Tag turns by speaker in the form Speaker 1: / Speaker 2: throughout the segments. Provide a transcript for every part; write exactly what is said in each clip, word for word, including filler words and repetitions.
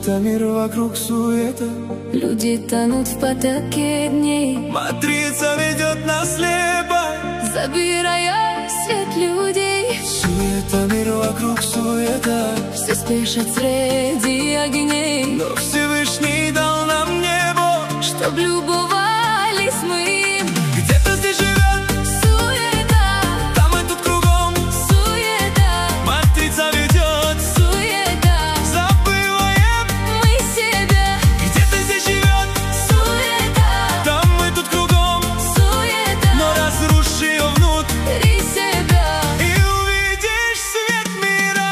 Speaker 1: Суета, мир вокруг суета,
Speaker 2: люди тонут в потоке дней.
Speaker 1: Матрица ведет нас слепо,
Speaker 2: забирая свет людей.
Speaker 1: Суета, мир вокруг суета,
Speaker 2: все спешат среди огней.
Speaker 1: Но Всевышний дал нам небо,
Speaker 2: чтоб любовались мы им.
Speaker 1: Где-то здесь живет
Speaker 2: суета,
Speaker 1: там и тут кругом
Speaker 2: суета.
Speaker 1: Матрица ведет
Speaker 2: суета,
Speaker 1: забываем
Speaker 2: мы себя.
Speaker 1: Где-то здесь живет
Speaker 2: суета,
Speaker 1: там и тут кругом
Speaker 2: суета.
Speaker 1: Но разруши ее внутри
Speaker 2: себя,
Speaker 1: и увидишь свет мира.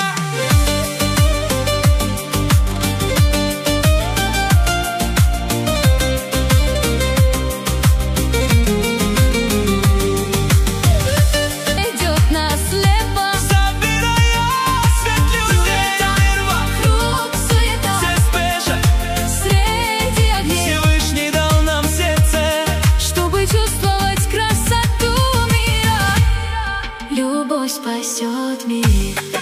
Speaker 2: ведет нас слепо,
Speaker 1: Забирая свет людей. Мир вокруг
Speaker 2: суета,
Speaker 1: все спешат
Speaker 2: среди огней.
Speaker 1: Всевышний дал нам сердце,
Speaker 2: Чтобы чувствовать красоту мира, любовь спасет мир.